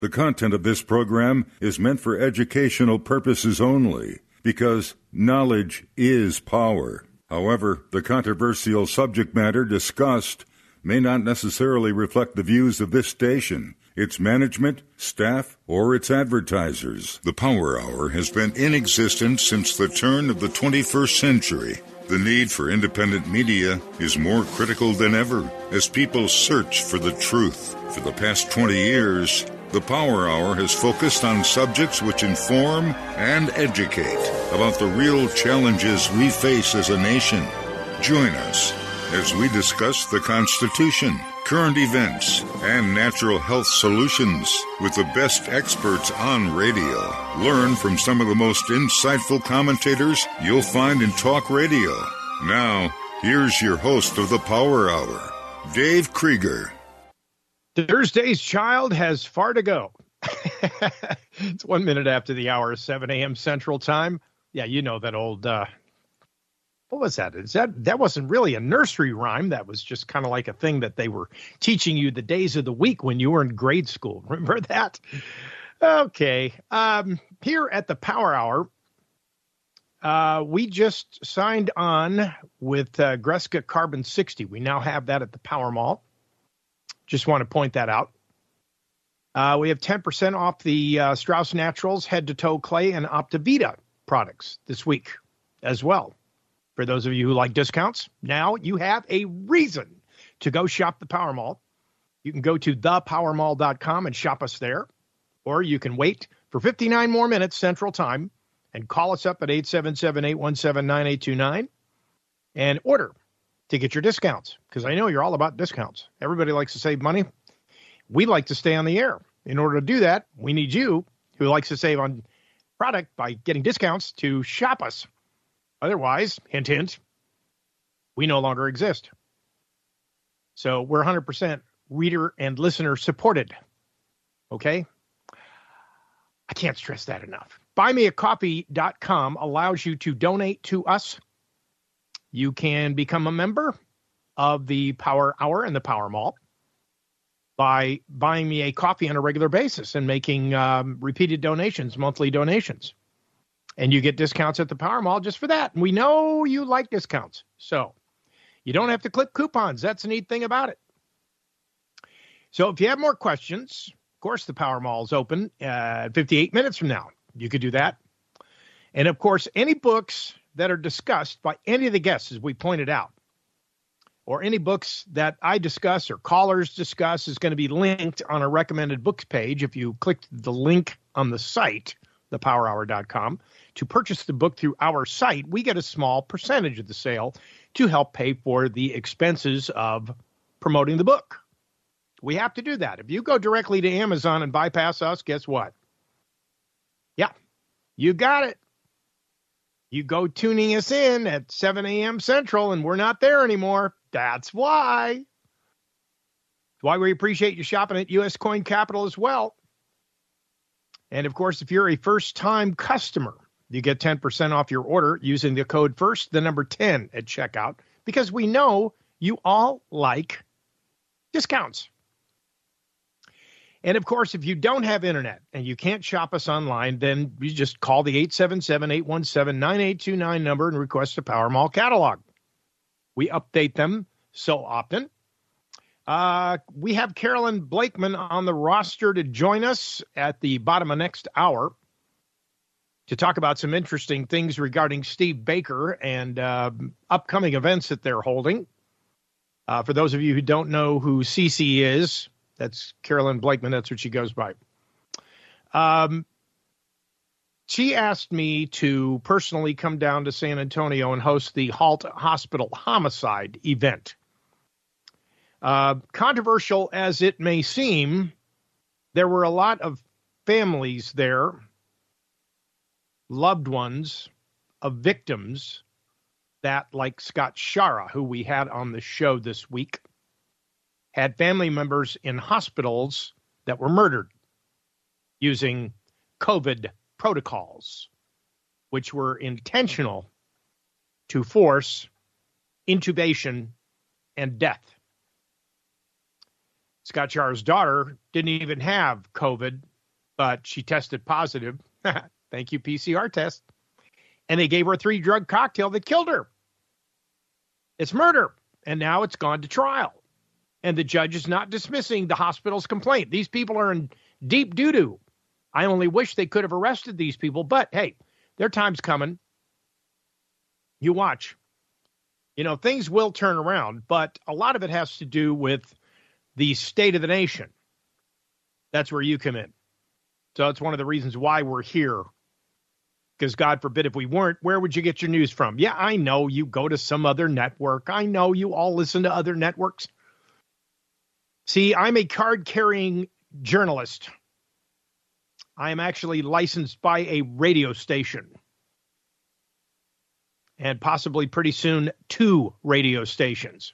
The content of this program is meant for educational purposes only, because knowledge is power. However, the controversial subject matter discussed may not necessarily reflect the views of this station, its management, staff, or its advertisers. The Power Hour has been in existence since the turn of the 21st century. The need for independent media is more critical than ever as people search for the truth. For the past 20 years, the Power Hour has focused on subjects which inform and educate about the real challenges we face as a nation. Join us as we discuss the Constitution, current events, and natural health solutions with the best experts on radio. Learn from some of the most insightful commentators you'll find in talk radio. Now, here's your host of the Power Hour, Dave Krieger. Thursday's child has far to go. It's 1 minute after the hour, 7 a.m. Central Time. Yeah, you know that old, what was that? That wasn't really a nursery rhyme. That was just kind of like a thing that they were teaching you the days of the week when you were in grade school. Remember that? Okay. Here at the Power Hour, we just signed on with Greska Carbon 60. We now have that at the Power Mall. Just want to point that out. We have 10% off the Strauss Naturals head-to-toe clay and Optivita products this week as well. For those of you who like discounts, now you have a reason to go shop the Power Mall. You can go to thepowermall.com and shop us there, or you can wait for 59 more minutes Central Time and call us up at 877-817-9829 and order to get your discounts, because I know you're all about discounts. Everybody likes to save money. We like to stay on the air. In order to do that, we need you, who likes to save on product by getting discounts, to shop us. Otherwise, hint, hint, we no longer exist. So we're 100% reader and listener supported. Okay? I can't stress that enough. BuyMeACoffee.com allows you to donate to us. You can become a member of the Power Hour and the Power Mall by buying me a coffee on a regular basis and making repeated donations, monthly donations. And you get discounts at the Power Mall just for that. And we know you like discounts. So you don't have to clip coupons. That's the neat thing about it. So if you have more questions, of course, the Power Mall is open 58 minutes from now. You could do that. And, of course, any books that are discussed by any of the guests, as we pointed out, or any books that I discuss or callers discuss, is going to be linked on a recommended books page. If you click the link on the site, thepowerhour.com, to purchase the book through our site, we get a small percentage of the sale to help pay for the expenses of promoting the book. We have to do that. If you go directly to Amazon and bypass us, guess what? Yeah, you got it. You go tuning us in at 7 a.m. Central, and we're not there anymore. That's why. That's why we appreciate you shopping at U.S. Coin Capital as well. And, of course, if you're a first-time customer, you get 10% off your order using the code FIRST, the number 10 at checkout, because we know you all like discounts. And, of course, if you don't have internet and you can't shop us online, then you just call the 877-817-9829 number and request a Power Mall catalog. We update them so often. We have Carolyn Blakeman on the roster to join us at the bottom of next hour to talk about some interesting things regarding Steve Baker and upcoming events that they're holding. For those of you who don't know who CC is, that's Carolyn Blakeman. That's what she goes by. She asked me to personally come down to San Antonio and host the Halt Hospital Homicide event. Controversial as it may seem, there were a lot of families there, loved ones of victims that, like Scott Schara, who we had on the show this week, had family members in hospitals that were murdered using COVID protocols, which were intentional to force intubation and death. Scott Schara's daughter didn't even have COVID but she tested positive. Thank you, PCR test. And they gave her a 3-drug cocktail that killed her. It's murder. And now it's gone to trial. And the judge is not dismissing the hospital's complaint. These people are in deep doo-doo. I only wish they could have arrested these people, but hey, their time's coming. You watch. You know, things will turn around, but a lot of it has to do with the state of the nation. That's where you come in. So it's one of the reasons why we're here. Because God forbid if we weren't, where would you get your news from? Yeah, I know you go to some other network. I know you all listen to other networks. See, I'm a card-carrying journalist. I am actually licensed by a radio station. And possibly pretty soon 2 radio stations.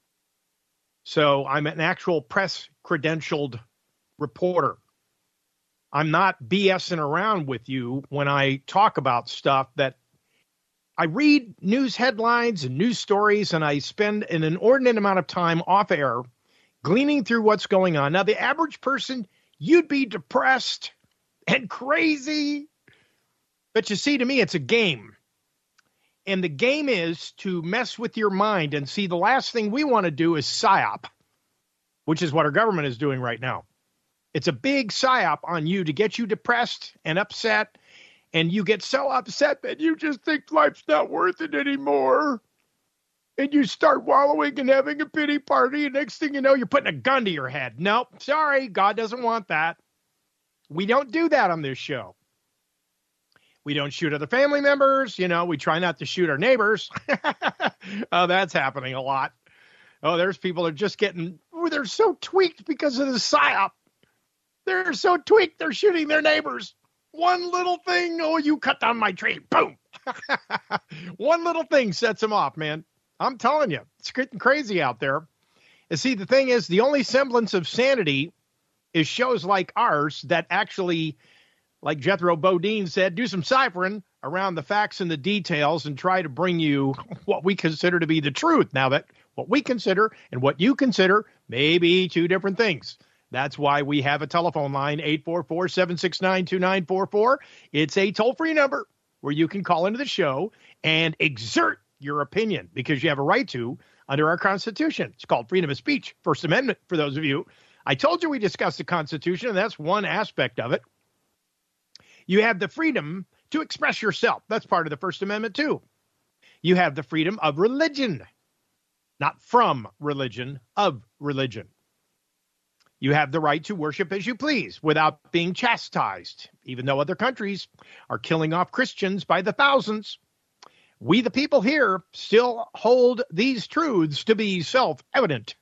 So I'm an actual press credentialed reporter. I'm not BSing around with you when I talk about stuff that I read news headlines and news stories, and I spend an inordinate amount of time off air gleaning through what's going on. Now, the average person, you'd be depressed and crazy. But you see, to me, it's a game. And the game is to mess with your mind. And see, the last thing we want to do is PSYOP, which is what our government is doing right now. It's a big PSYOP on you to get you depressed and upset. And you get so upset that you just think life's not worth it anymore. And you start wallowing and having a pity party. And next thing you know, you're putting a gun to your head. Nope, sorry, God doesn't want that. We don't do that on this show. We don't shoot other family members. You know, we try not to shoot our neighbors. Oh, that's happening a lot. Oh, there's people that are just getting, they're so tweaked because of the PSYOP. They're so tweaked, they're shooting their neighbors. One little thing, oh, you cut down my tree. Boom. One little thing sets them off, man. I'm telling you, it's getting crazy out there. And see, the thing is, the only semblance of sanity is shows like ours that actually, like Jethro Bodine said, do some ciphering around the facts and the details and try to bring you what we consider to be the truth. Now that what we consider and what you consider may be 2 different things. That's why we have a telephone line, 844-769-2944. It's a toll-free number where you can call into the show and exert your opinion because you have a right to under our Constitution. It's called freedom of speech, First Amendment, for those of you. I told you we discussed the Constitution, and that's one aspect of it. You have the freedom to express yourself. That's part of the First Amendment, too. You have the freedom of religion, not from religion, of religion. You have the right to worship as you please without being chastised, even though other countries are killing off Christians by the thousands. We, the people here, still hold these truths to be self-evident.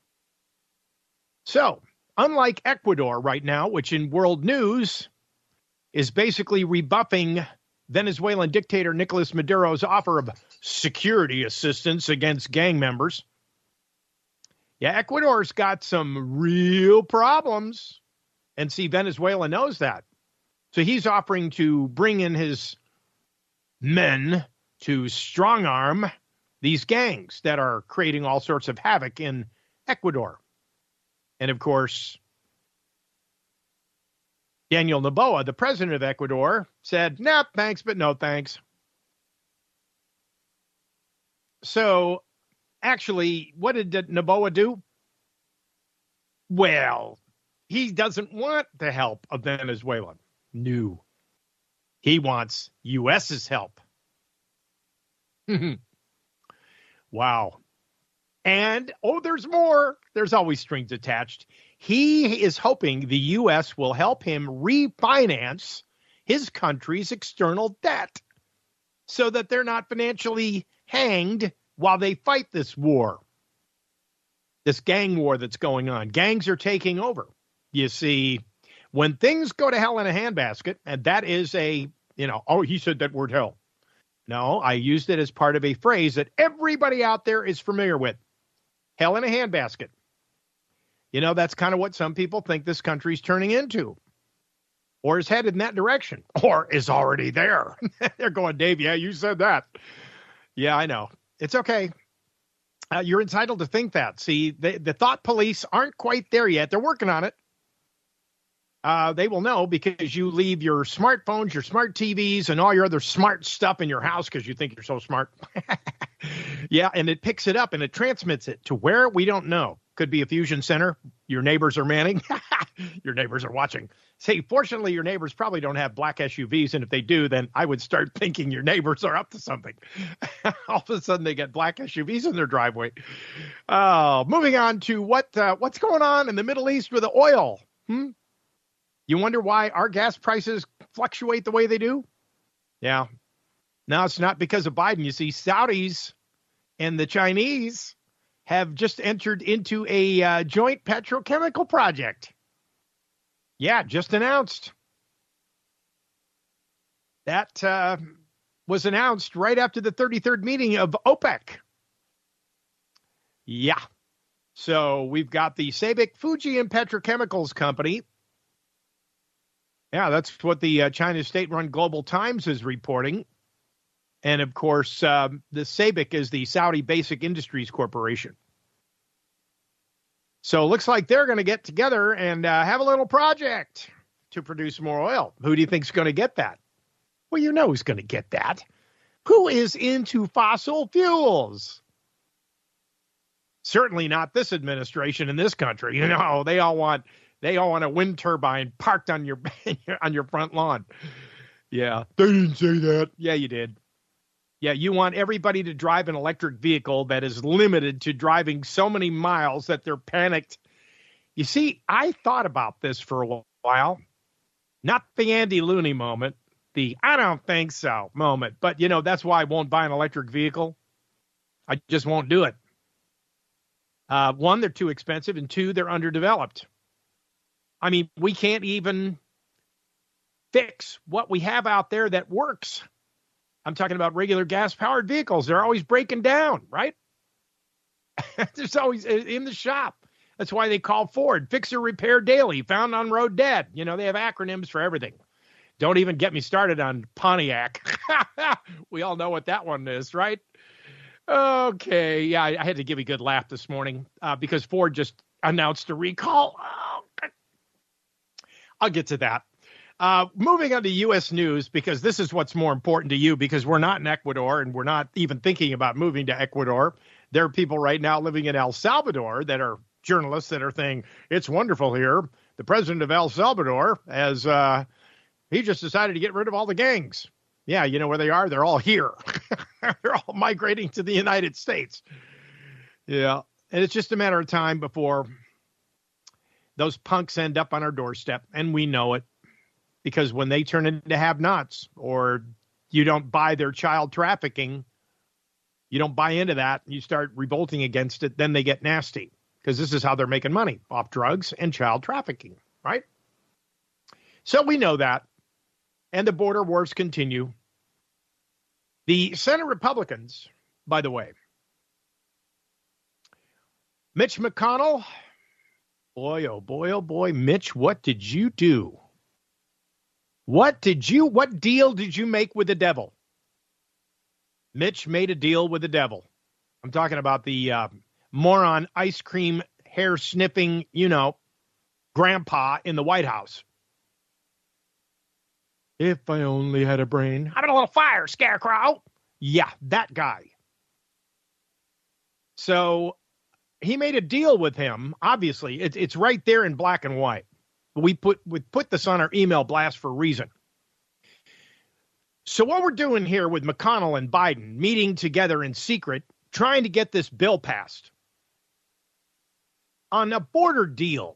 So, unlike Ecuador right now, which in world news is basically rebuffing Venezuelan dictator Nicolas Maduro's offer of security assistance against gang members. Yeah, Ecuador's got some real problems. And see, Venezuela knows that. So he's offering to bring in his men to strong arm these gangs that are creating all sorts of havoc in Ecuador. And of course, Daniel Noboa, the president of Ecuador, said, nah, thanks, but no thanks. So actually, what did Noboa do? Well, he doesn't want the help of Venezuela. No. He wants U.S.'s help. Wow. And, there's more. There's always strings attached. He is hoping the U.S. will help him refinance his country's external debt so that they're not financially hanged while they fight this war, this gang war that's going on. Gangs are taking over. You see, when things go to hell in a handbasket, and that is he said that word hell. No, I used it as part of a phrase that everybody out there is familiar with. Hell in a handbasket. You know, that's kind of what some people think this country's turning into. Or is headed in that direction. Or is already there. They're going, Dave, yeah, you said that. Yeah, I know. It's okay. You're entitled to think that. See, the thought police aren't quite there yet. They're working on it. They will know because you leave your smartphones, your smart TVs, and all your other smart stuff in your house because you think you're so smart. Yeah, and it picks it up and it transmits it to where we don't know. Could be a fusion center. Your neighbors are manning. Your neighbors are watching. Say, fortunately, your neighbors probably don't have black SUVs, and if they do, then I would start thinking your neighbors are up to something. All of a sudden, they get black SUVs in their driveway. Moving on to what's going on in the Middle East with the oil. You wonder why our gas prices fluctuate the way they do? Yeah. No, it's not because of Biden. You see, Saudis and the Chinese have just entered into a joint petrochemical project. Yeah, just announced. That was announced right after the 33rd meeting of OPEC. Yeah. So we've got the SABIC Fujian Petrochemicals Company. Yeah, that's what the China state-run Global Times is reporting. And, of course, the SABIC is the Saudi Basic Industries Corporation. So it looks like they're going to get together and have a little project to produce more oil. Who do you think is going to get that? Well, you know who's going to get that. Who is into fossil fuels? Certainly not this administration in this country. You know, they all want a wind turbine parked on your front lawn. Yeah, they didn't say that. Yeah, you did. Yeah, you want everybody to drive an electric vehicle that is limited to driving so many miles that they're panicked. You see, I thought about this for a while. Not the Andy Looney moment, the I don't think so moment. But, you know, that's why I won't buy an electric vehicle. I just won't do it. One, they're too expensive, and two, they're underdeveloped. I mean, we can't even fix what we have out there that works. I'm talking about regular gas-powered vehicles. They're always breaking down, right? There's always in the shop. That's why they call Ford Fix or Repair Daily, found on road dead. You know, they have acronyms for everything. Don't even get me started on Pontiac. We all know what that one is, right? Okay. Yeah, I had to give a good laugh this morning because Ford just announced a recall. Oh, I'll get to that. Moving on to U.S. news, because this is what's more important to you, because we're not in Ecuador and we're not even thinking about moving to Ecuador. There are people right now living in El Salvador that are journalists that are saying, it's wonderful here. The president of El Salvador has, he just decided to get rid of all the gangs. Yeah, you know where they are? They're all here. They're all migrating to the United States. Yeah, and it's just a matter of time before those punks end up on our doorstep, and we know it. Because when they turn into have-nots, or you don't buy their child trafficking, you don't buy into that, you start revolting against it, then they get nasty. Because this is how they're making money, off drugs and child trafficking, right? So we know that. And the border wars continue. The Senate Republicans, by the way, Mitch McConnell, boy, oh boy, oh boy, Mitch, what did you do? What deal did you make with the devil? Mitch made a deal with the devil. I'm talking about the moron ice cream hair sniffing, grandpa in the White House. If I only had a brain. Having a little fire, Scarecrow. Yeah, that guy. So he made a deal with him. Obviously, it's right there in black and white. We put this on our email blast for a reason. So what we're doing here with McConnell and Biden meeting together in secret, trying to get this bill passed on a border deal.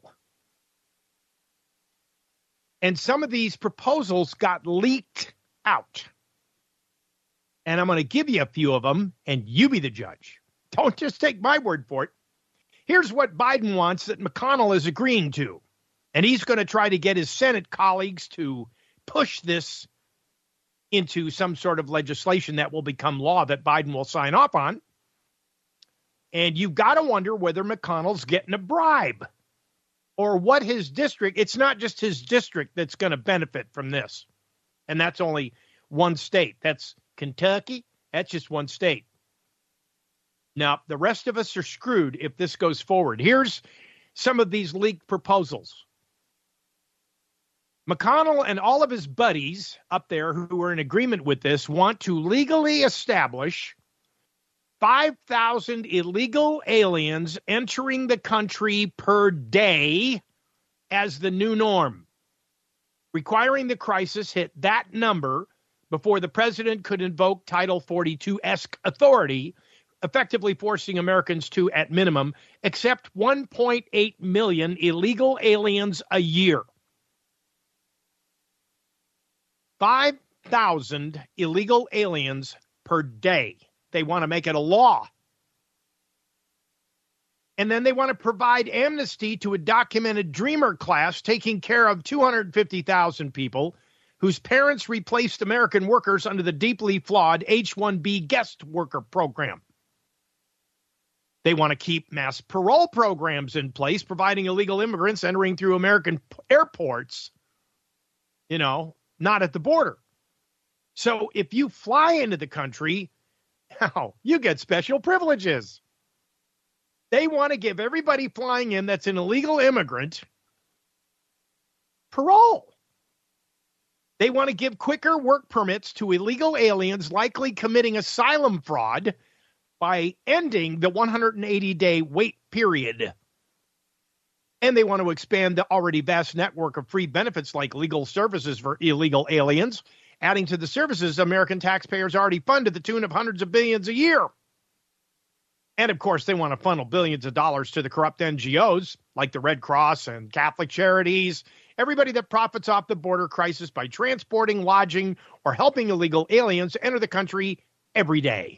And some of these proposals got leaked out. And I'm going to give you a few of them, and you be the judge. Don't just take my word for it. Here's what Biden wants that McConnell is agreeing to. And he's going to try to get his Senate colleagues to push this into some sort of legislation that will become law that Biden will sign off on. And you've got to wonder whether McConnell's getting a bribe or what his district. It's not just his district that's going to benefit from this. And that's only one state. That's Kentucky. That's just one state. Now, the rest of us are screwed if this goes forward. Here's some of these leaked proposals. McConnell and all of his buddies up there who are in agreement with this want to legally establish 5,000 illegal aliens entering the country per day as the new norm, requiring the crisis hit that number before the president could invoke Title 42-esque authority, effectively forcing Americans to, at minimum, accept 1.8 million illegal aliens a year. 5,000 illegal aliens per day. They want to make it a law. And then they want to provide amnesty to a documented dreamer class taking care of 250,000 people whose parents replaced American workers under the deeply flawed H-1B guest worker program. They want to keep mass parole programs in place, providing illegal immigrants entering through American airports, not at the border. So if you fly into the country, you get special privileges. They want to give everybody flying in that's an illegal immigrant parole. They want to give quicker work permits to illegal aliens likely committing asylum fraud by ending the 180-day wait period. And they want to expand the already vast network of free benefits like legal services for illegal aliens, adding to the services American taxpayers already fund to the tune of hundreds of billions a year. And, of course, they want to funnel billions of dollars to the corrupt NGOs like the Red Cross and Catholic Charities, everybody that profits off the border crisis by transporting, lodging, or helping illegal aliens enter the country every day.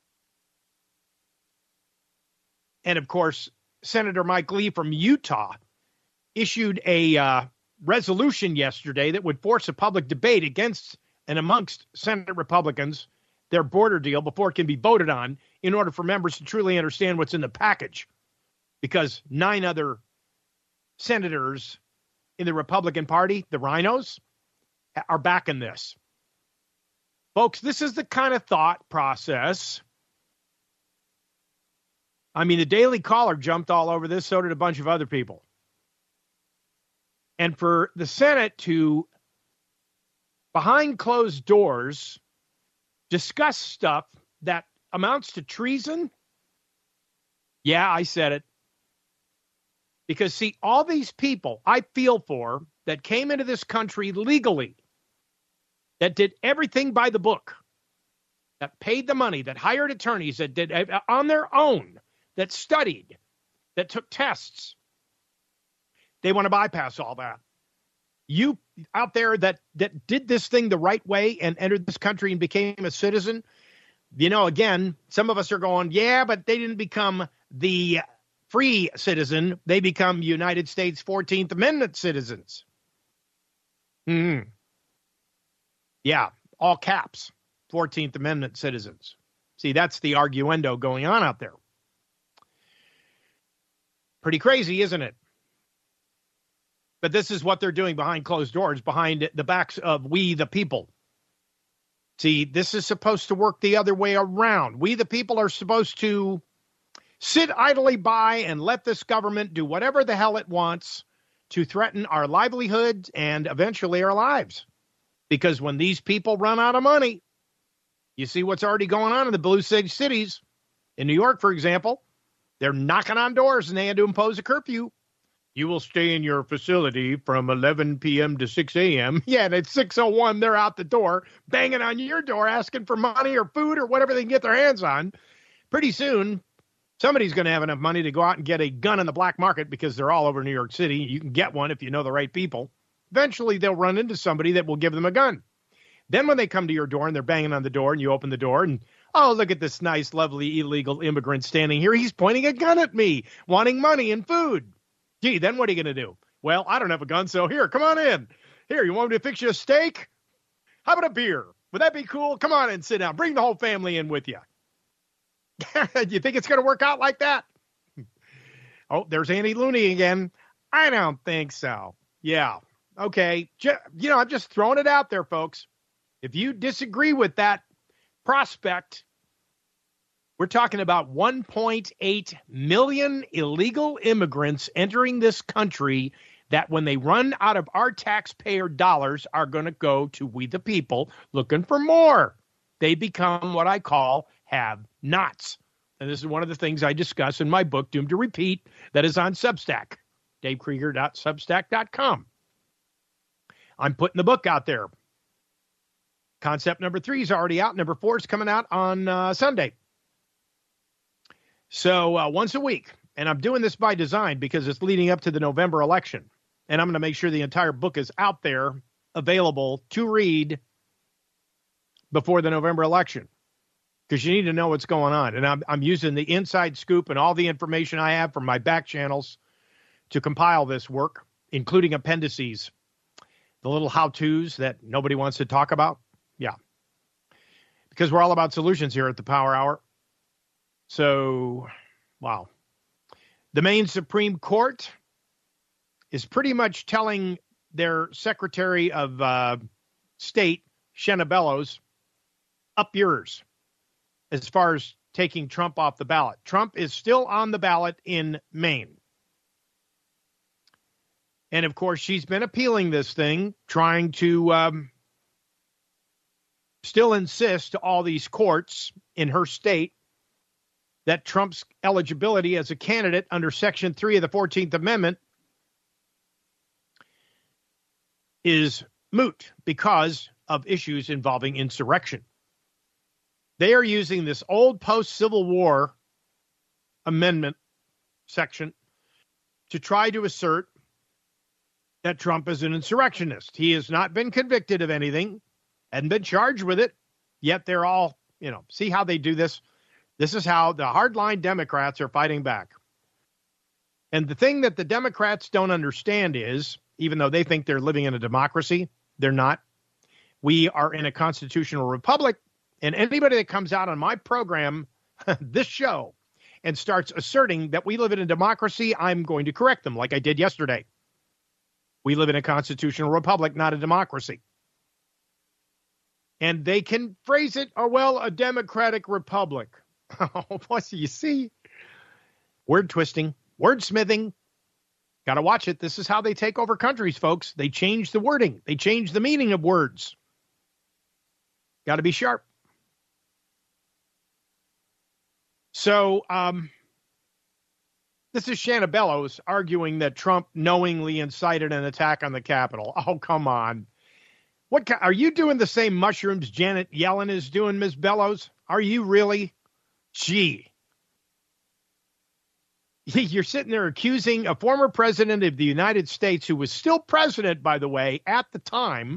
And, of course, Senator Mike Lee from Utah issued a resolution yesterday that would force a public debate against and amongst Senate Republicans, their border deal, before it can be voted on, in order for members to truly understand what's in the package. Because 9 other senators in the Republican Party, the rhinos, are backing this. Folks, this is the kind of thought process. I mean, the Daily Caller jumped all over this, so did a bunch of other people. And for the Senate to, behind closed doors, discuss stuff that amounts to treason, yeah, I said it. Because, see, all these people I feel for that came into this country legally, that did everything by the book, that paid the money, that hired attorneys, that did on their own, that studied, that took tests, they want to bypass all that. You out there that did this thing the right way and entered this country and became a citizen, again, some of us are going, yeah, but they didn't become the free citizen. They become United States 14th Amendment citizens. Yeah, all caps, 14th Amendment citizens. See, that's the arguendo going on out there. Pretty crazy, isn't it? But this is what they're doing behind closed doors, behind the backs of we the people. See, this is supposed to work the other way around. We the people are supposed to sit idly by and let this government do whatever the hell it wants to threaten our livelihoods and eventually our lives. Because when these people run out of money, you see what's already going on in the blue cities. In New York, for example, they're knocking on doors and they had to impose a curfew. You will stay in your facility from 11 p.m. to 6 a.m. Yeah, and at 6:01, they're out the door, banging on your door, asking for money or food or whatever they can get their hands on. Pretty soon, somebody's going to have enough money to go out and get a gun in the black market because they're all over New York City. You can get one if you know the right people. Eventually, they'll run into somebody that will give them a gun. Then when they come to your door and they're banging on the door and you open the door and, oh, look at this nice, lovely, illegal immigrant standing here. He's pointing a gun at me, wanting money and food. Gee, then what are you going to do? Well, I don't have a gun, so here, come on in. Here, you want me to fix you a steak? How about a beer? Would that be cool? Come on in, sit down. Bring the whole family in with you. You think it's going to work out like that? Oh, there's Andy Looney again. I don't think so. Yeah. Okay. I'm just throwing it out there, folks. If you disagree with that prospect, we're talking about 1.8 million illegal immigrants entering this country that when they run out of our taxpayer dollars are going to go to we the people looking for more. They become what I call have-nots. And this is one of the things I discuss in my book, Doomed to Repeat, that is on Substack, davekrieger.substack.com. I'm putting the book out there. Concept number 3 is already out. Number 4 is coming out on Sunday. So once a week. And I'm doing this by design because it's leading up to the November election. And I'm going to make sure the entire book is out there, available to read before the November election. Because you need to know what's going on. And I'm using the inside scoop and all the information I have from my back channels to compile this work, including appendices, the little how-tos that nobody wants to talk about. Yeah. Because we're all about solutions here at the Power Hour. So, wow. The Maine Supreme Court is pretty much telling their Secretary of State, Shenna Bellows, up yours as far as taking Trump off the ballot. Trump is still on the ballot in Maine. And, of course, she's been appealing this thing, trying to still insist to all these courts in her state that Trump's eligibility as a candidate under Section 3 of the 14th Amendment is moot because of issues involving insurrection. They are using this old post-Civil War amendment section to try to assert that Trump is an insurrectionist. He has not been convicted of anything, hadn't been charged with it, yet they're all, see how they do this? This is how the hardline Democrats are fighting back. And the thing that the Democrats don't understand is, even though they think they're living in a democracy, they're not. We are in a constitutional republic, and anybody that comes out on my program, this show, and starts asserting that we live in a democracy, I'm going to correct them like I did yesterday. We live in a constitutional republic, not a democracy. And they can phrase it, a democratic republic. Oh, you see? Word twisting, wordsmithing. Got to watch it. This is how they take over countries, folks. They change the wording. They change the meaning of words. Got to be sharp. So, this is Shenna Bellows arguing that Trump knowingly incited an attack on the Capitol. Oh, come on. Are you doing the same mushrooms Janet Yellen is doing, Ms. Bellows? Are you really? Gee. You're sitting there accusing a former president of the United States, who was still president, by the way, at the time,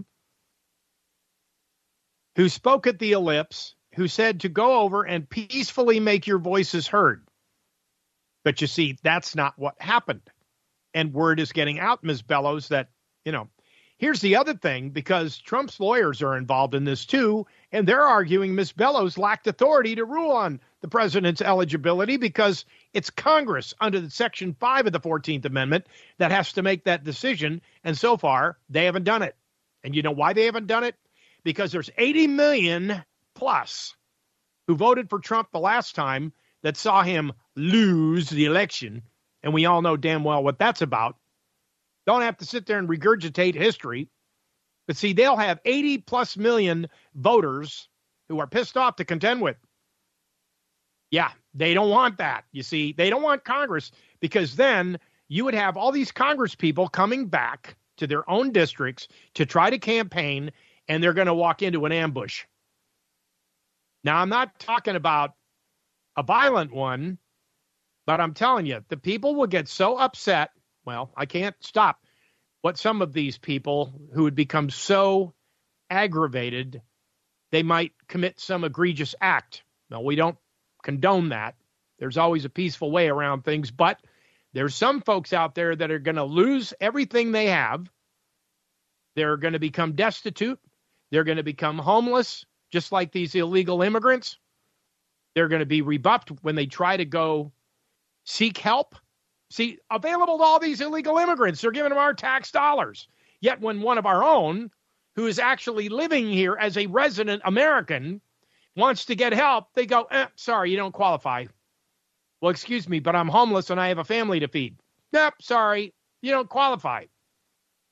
who spoke at the Ellipse, who said to go over and peacefully make your voices heard. But you see, that's not what happened. And word is getting out, Ms. Bellows, that, here's the other thing, because Trump's lawyers are involved in this too, and they're arguing Ms. Bellows lacked authority to rule on the president's eligibility because it's Congress under the Section 5 of the 14th Amendment that has to make that decision. And so far, they haven't done it. And you know why they haven't done it? Because there's 80 million plus who voted for Trump the last time that saw him lose the election. And we all know damn well what that's about. Don't have to sit there and regurgitate history. But see, they'll have 80 plus million voters who are pissed off to contend with. Yeah, they don't want that. You see, they don't want Congress, because then you would have all these Congress people coming back to their own districts to try to campaign, and they're going to walk into an ambush. Now, I'm not talking about a violent one, but I'm telling you, the people will get so upset. Well, I can't stop what some of these people who would become so aggravated, they might commit some egregious act. Now, we don't condone that. There's always a peaceful way around things, but there's some folks out there that are going to lose everything they have. They're going to become destitute. They're going to become homeless, just like these illegal immigrants. They're going to be rebuffed when they try to go seek help. See, available to all these illegal immigrants, they're giving them our tax dollars. Yet when one of our own, who is actually living here as a resident American, wants to get help, they go, sorry, you don't qualify. Well, excuse me, but I'm homeless and I have a family to feed. Nope, sorry, you don't qualify.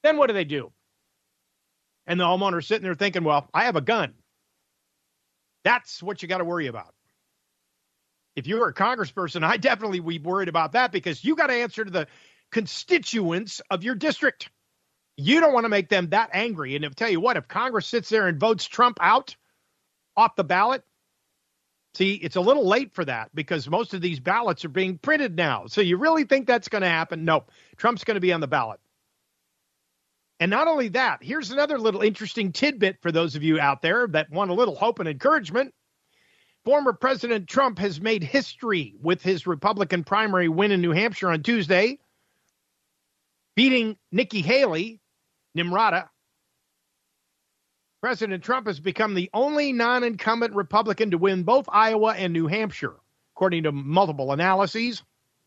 Then what do? And the homeowner's sitting there thinking, well, I have a gun. That's what you got to worry about. If you were a congressperson, I definitely would be worried about that, because you got to answer to the constituents of your district. You don't want to make them that angry. And I'll tell you what, if Congress sits there and votes Trump out off the ballot, see, it's a little late for that, because most of these ballots are being printed now. So you really think that's going to happen? Nope. Trump's going to be on the ballot. And not only that, here's another little interesting tidbit for those of you out there that want a little hope and encouragement. Former President Trump has made history with his Republican primary win in New Hampshire on Tuesday, beating Nikki Haley, Nimrata. President Trump has become the only non-incumbent Republican to win both Iowa and New Hampshire, according to multiple analyses.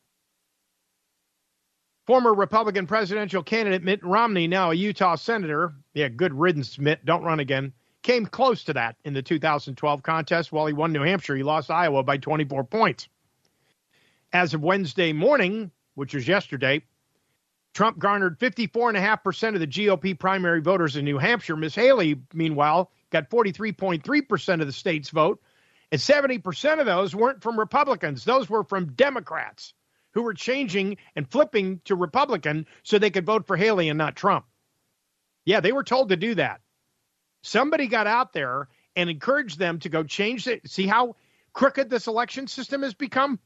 Former Republican presidential candidate Mitt Romney, now a Utah senator, yeah, good riddance, Mitt, don't run again, came close to that in the 2012 contest. While he won New Hampshire, he lost Iowa by 24 points. As of Wednesday morning, which was yesterday, Trump garnered 54.5% of the GOP primary voters in New Hampshire. Ms. Haley, meanwhile, got 43.3% of the state's vote, and 70% of those weren't from Republicans. Those were from Democrats who were changing and flipping to Republican so they could vote for Haley and not Trump. Yeah, they were told to do that. Somebody got out there and encouraged them to go change it. See how crooked this election system has become?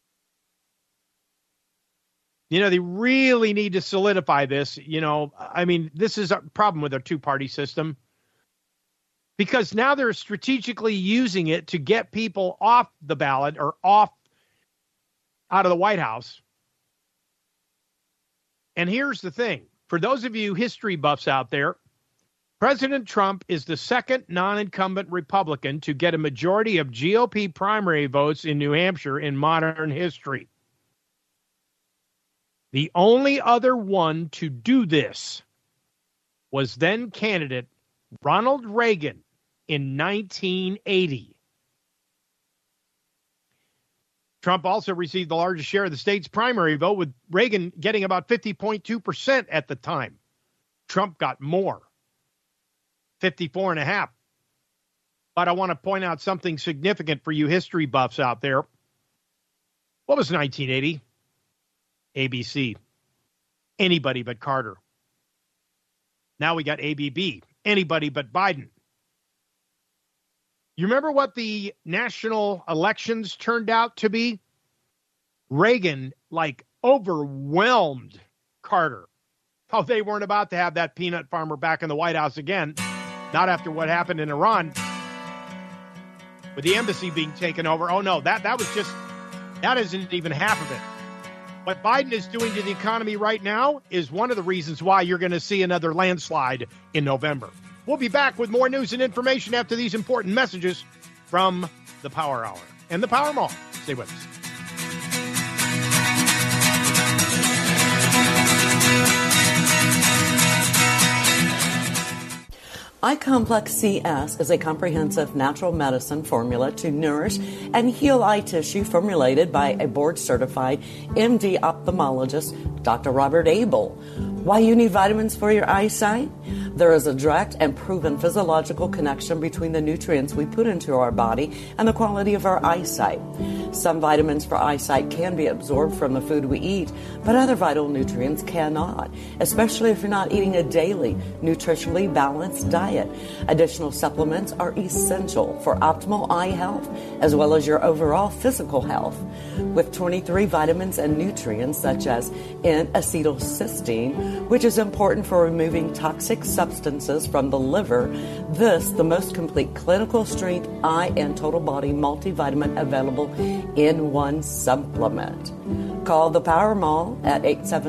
You know, they really need to solidify this. You know, I mean, this is a problem with a two-party system, because now they're strategically using it to get people off the ballot or out of the White House. And here's the thing. For those of you history buffs out there, President Trump is the second non-incumbent Republican to get a majority of GOP primary votes in New Hampshire in modern history. The only other one to do this was then candidate Ronald Reagan in 1980. Trump also received the largest share of the state's primary vote, with Reagan getting about 50.2% at the time. Trump got more, 54.5%. But I want to point out something significant for you history buffs out there. What was 1980? ABC. Anybody but Carter. Now we got ABB. Anybody but Biden. You remember what the national elections turned out to be? Reagan, overwhelmed Carter. Oh, they weren't about to have that peanut farmer back in the White House again. Not after what happened in Iran, with the embassy being taken over. Oh, no, that isn't even half of it. What Biden is doing to the economy right now is one of the reasons why you're going to see another landslide in November. We'll be back with more news and information after these important messages from the Power Hour and the Power Mall. Stay with us. iComplex CS is a comprehensive natural medicine formula to nourish and heal eye tissue, formulated by a board-certified MD ophthalmologist, Dr. Robert Abel. Why you need vitamins for your eyesight? There is a direct and proven physiological connection between the nutrients we put into our body and the quality of our eyesight. Some vitamins for eyesight can be absorbed from the food we eat, but other vital nutrients cannot, especially if you're not eating a daily, nutritionally balanced diet. Additional supplements are essential for optimal eye health, as well as your overall physical health. With 23 vitamins and nutrients such as N-acetylcysteine, which is important for removing toxic substances from the liver, the most complete clinical strength eye and total body multivitamin available in one supplement. Call the Power Mall at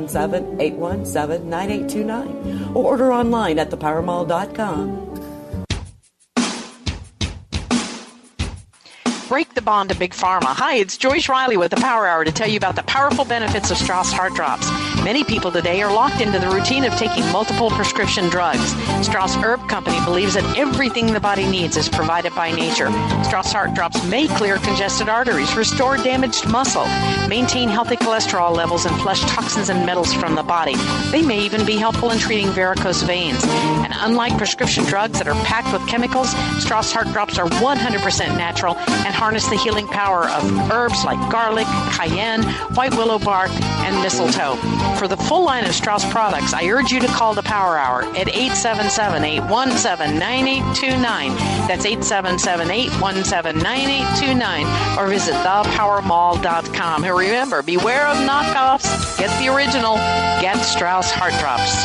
877-817-9829 or order online at thepowermall.com. Break the bond to Big Pharma. Hi, it's Joyce Riley with the Power Hour to tell you about the powerful benefits of Strauss Heart Drops. Many people today are locked into the routine of taking multiple prescription drugs. Strauss Herb Company believes that everything the body needs is provided by nature. Strauss Heart Drops may clear congested arteries, restore damaged muscle, maintain healthy cholesterol levels, and flush toxins and metals from the body. They may even be helpful in treating varicose veins. And unlike prescription drugs that are packed with chemicals, Strauss Heart Drops are 100% natural and harness the healing power of herbs like garlic, cayenne, white willow bark, and mistletoe. For the full line of Strauss products, I urge you to call the Power Hour at 877-817-9829. That's 877-817-9829. Or visit thepowermall.com. And remember, beware of knockoffs. Get the original. Get Strauss Heart Drops.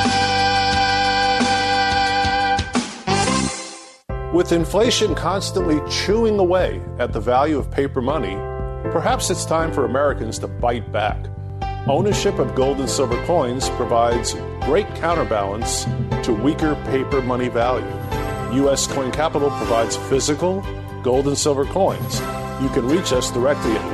With inflation constantly chewing away at the value of paper money, perhaps it's time for Americans to bite back. Ownership of gold and silver coins provides great counterbalance to weaker paper money value. U.S. Coin Capital provides physical gold and silver coins. You can reach us directly at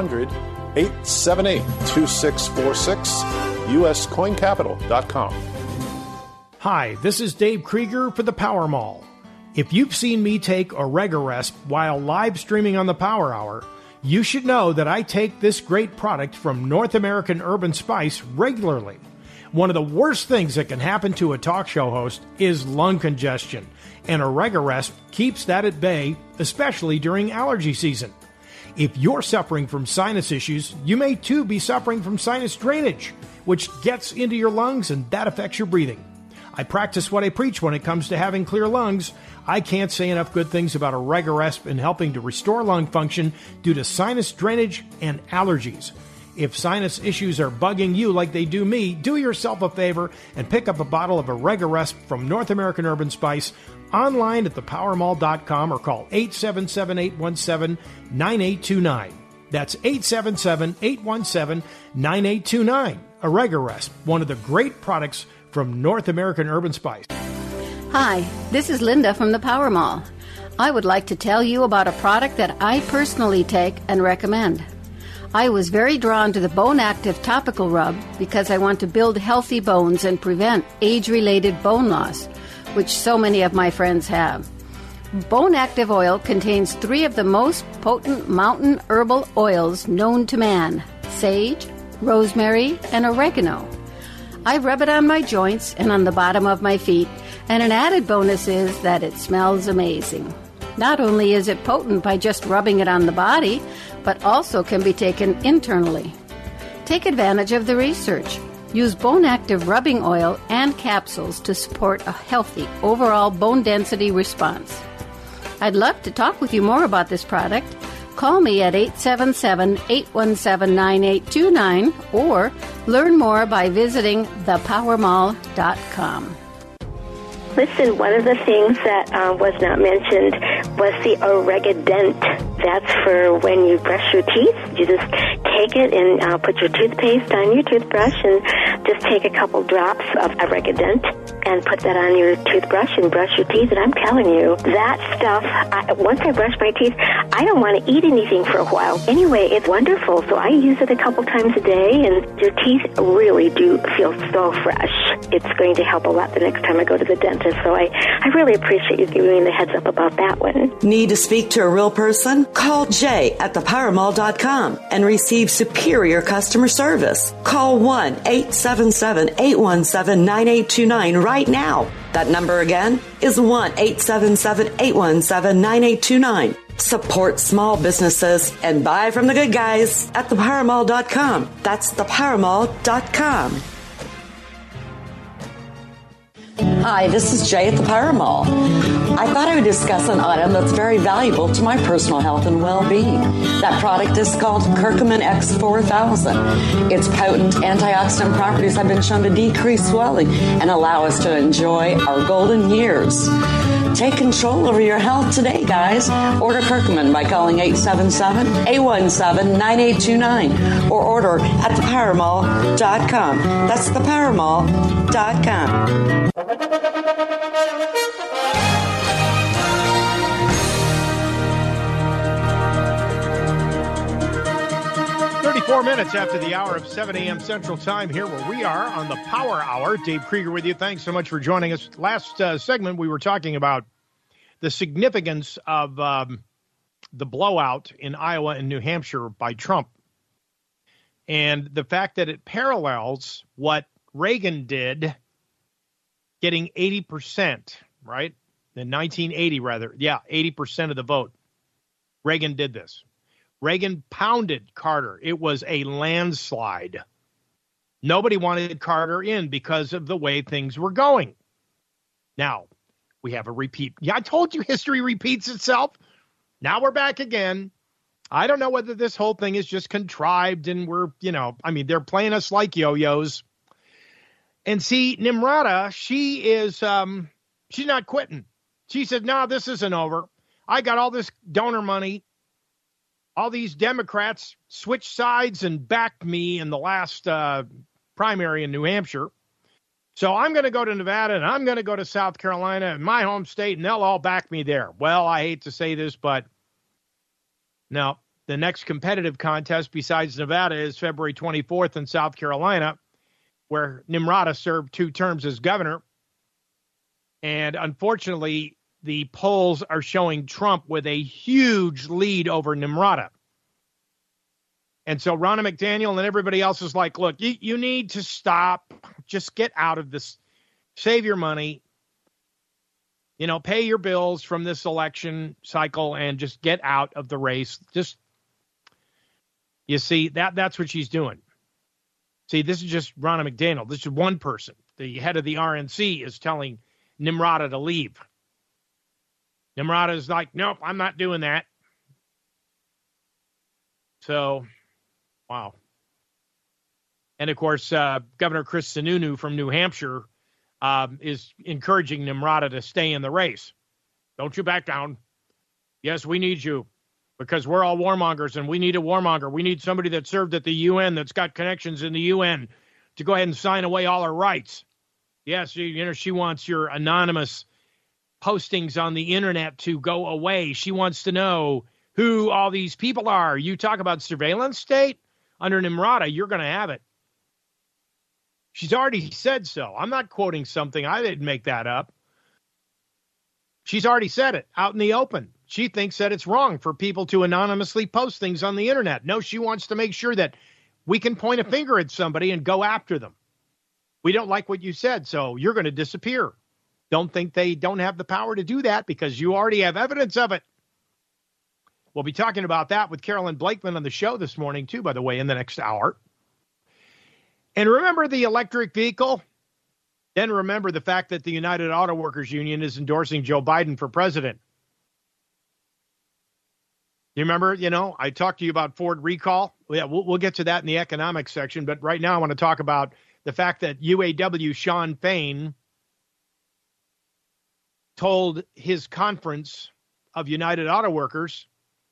1-800-878-2646, uscoincapital.com. Hi, this is Dave Krieger for the Power Mall. If you've seen me take Oregaresp while live streaming on the Power Hour, you should know that I take this great product from North American Herb & Spice regularly. One of the worst things that can happen to a talk show host is lung congestion, and Oregaresp keeps that at bay, especially during allergy season. If you're suffering from sinus issues, you may too be suffering from sinus drainage, which gets into your lungs and that affects your breathing. I practice what I preach when it comes to having clear lungs. I can't say enough good things about Oregaresp in helping to restore lung function due to sinus drainage and allergies. If sinus issues are bugging you like they do me, do yourself a favor and pick up a bottle of Oregaresp from North American Herb & Spice online at thepowermall.com or call 877-817-9829. That's 877-817-9829. Oregaresp, one of the great products from North American Herb & Spice. Hi, this is Linda from the Power Mall. I would like to tell you about a product that I personally take and recommend. I was very drawn to the Bone Active Topical Rub because I want to build healthy bones and prevent age-related bone loss, which so many of my friends have. Bone Active Oil contains 3 of the most potent mountain herbal oils known to man: sage, rosemary, and oregano. I rub it on my joints and on the bottom of my feet, and an added bonus is that it smells amazing. Not only is it potent by just rubbing it on the body, but also can be taken internally. Take advantage of the research. Use Bone Active rubbing oil and capsules to support a healthy overall bone density response. I'd love to talk with you more about this product. Call me at 877-817-9829 or learn more by visiting thepowermall.com. Listen, one of the things that was not mentioned was the Oregadent. That's for when you brush your teeth. You just take it and put your toothpaste on your toothbrush and just take a couple drops of Oregadent and put that on your toothbrush and brush your teeth. And I'm telling you, that stuff, once I brush my teeth, I don't want to eat anything for a while. Anyway, it's wonderful. So I use it a couple times a day, and your teeth really do feel so fresh. It's going to help a lot the next time I go to the dentist. So I really appreciate you giving me the heads up about that one. Need to speak to a real person? Call Jay at thepowermall.com and receive superior customer service. Call 1-877-817-9829 right now. That number again is 1-877-817-9829. Support small businesses and buy from the good guys at thepowermall.com. That's thepowermall.com. Hi, this is Jay at the Power Mall. I thought I would discuss an item that's very valuable to my personal health and well-being. That product is called Curcumin X4000. Its potent antioxidant properties have been shown to decrease swelling and allow us to enjoy our golden years. Take control over your health today, guys. Order Curcumin by calling 877-817-9829 or order at thepowermall.com. That's thepowermall.com. 4 minutes after the hour of 7 a.m. Central Time here where we are on the Power Hour. Dave Krieger with you. Thanks so much for joining us. Last segment, we were talking about the significance of the blowout in Iowa and New Hampshire by Trump and the fact that it parallels what Reagan did getting 80%, right? In 1980, rather. Yeah, 80% of the vote. Reagan did this. Reagan pounded Carter. It was a landslide. Nobody wanted Carter in because of the way things were going. Now, we have a repeat. Yeah, I told you history repeats itself. Now we're back again. I don't know whether this whole thing is just contrived and they're playing us like yo-yos. And see, Nimrata, she is, she's not quitting. She said, no, this isn't over. I got all this donor money. All these Democrats switched sides and backed me in the last primary in New Hampshire. So I'm going to go to Nevada and I'm going to go to South Carolina, my home state, and they'll all back me there. Well, I hate to say this, but no, the next competitive contest besides Nevada is February 24th in South Carolina, where Nimrata served 2 terms as governor. And unfortunately, the polls are showing Trump with a huge lead over Nimrata. And so Ronna McDaniel and everybody else is like, look, you need to stop. Just get out of this. Save your money. Pay your bills from this election cycle and just get out of the race. Just, you see, that's what she's doing. See, this is just Ronna McDaniel. This is one person. The head of the RNC is telling Nimrata to leave. Nimrata is like, nope, I'm not doing that. So, wow. And, of course, Governor Chris Sununu from New Hampshire is encouraging Nimrata to stay in the race. Don't you back down. Yes, we need you because we're all warmongers, and we need a warmonger. We need somebody that served at the UN, that's got connections in the UN, to go ahead and sign away all our rights. Yes, she wants your anonymous postings on the internet to go away. She wants to know who all these people are. You talk about surveillance state under Nimrata, you're going to have it. She's already said so. I'm not quoting something. I didn't make that up. She's already said it out in the open. She thinks that it's wrong for people to anonymously post things on the internet. No, she wants to make sure that we can point a finger at somebody and go after them. We don't like what you said, so you're going to disappear. Don't think they don't have the power to do that because you already have evidence of it. We'll be talking about that with Carolyn Blakeman on the show this morning, too, by the way, in the next hour. And remember the electric vehicle? Then remember the fact that the United Auto Workers Union is endorsing Joe Biden for president. You remember, I talked to you about Ford recall. Yeah, we'll get to that in the economics section. But right now I want to talk about the fact that UAW Sean Fain told his conference of United Auto Workers